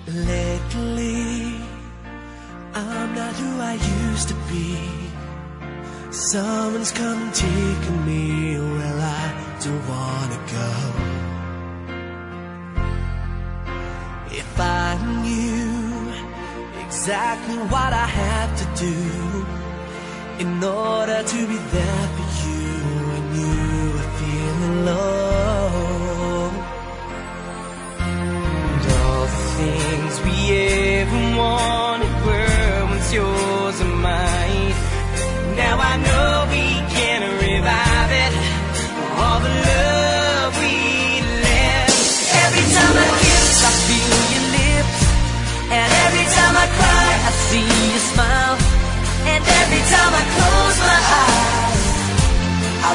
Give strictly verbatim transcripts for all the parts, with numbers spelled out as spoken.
Lately, I'm not who I used to be. Someone's come and taken me where I don't wanna go. If I knew exactly what I have to do in order to be there for you when you are feeling low, and all the things we ever wanted were once yours and mine. Now I know we can revive it, all the love we left. Every time I kiss, I feel your lips, and every time I cry, I see you smile. And every time I close my eyes, I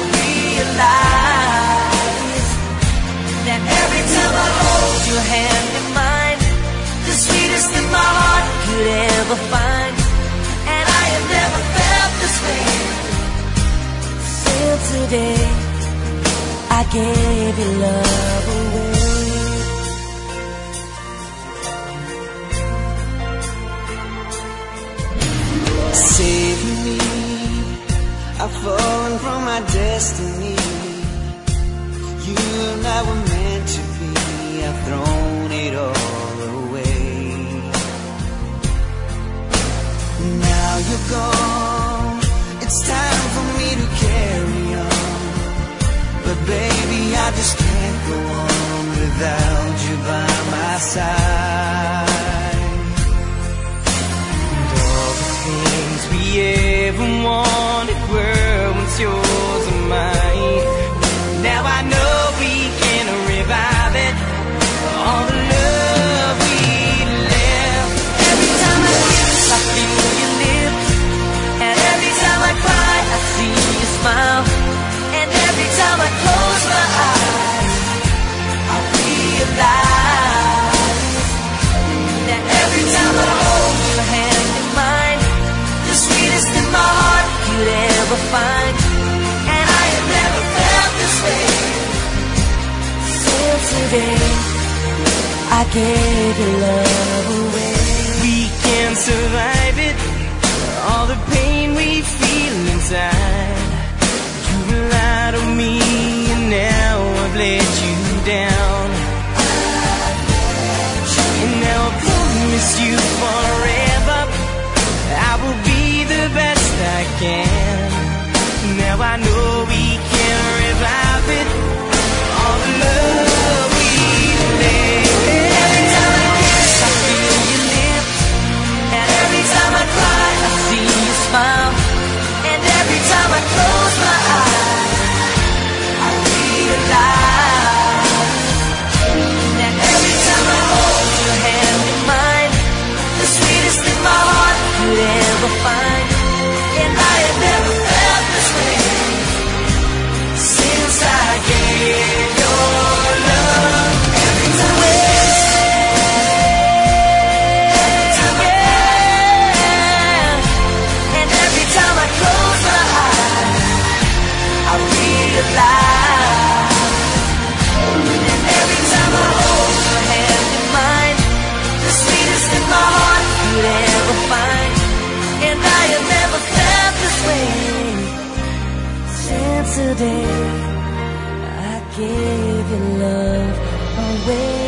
realize that every time I hold your hand in mine, the sweetest thing my heart could ever find. And I have never felt this way since the day I gave your love away. Save me, I've fallen from my destiny. You and I were meant to be, I've thrown it all away. Now you're gone, it's time for me to carry on. But baby, I just can't go on without you by my side. Things we ever wanted were once yours and mine. Now I know we can revive it, all the love we left. Every time I kiss, I feel your lips, and every time I cry, I see you smile. And every time I close my eyes, I realize that every time I hold your hand in mine, the sweetest thing my heart could ever find. And I have never felt this way since the day I gave your love away. We can survive it, all the pain we feel inside. You relied on me and now I've let you down. And now I promise you forever I will be the best I can. Now I know we can revive it, all the love we left. Every time I kiss, I feel your lips, and every time I cry, I see you smile. And every time I close my eyes, I realize that every time I hold your hand in mine, the sweetest thing my heart could ever find. And I have never felt this way since I gave your love every time I kiss, every time I cry, and every time I close my eyes, I realize. And every time I hold your hand in mine, the sweetest thing my heart could ever find. And I have never felt this way since the day I gave your love away.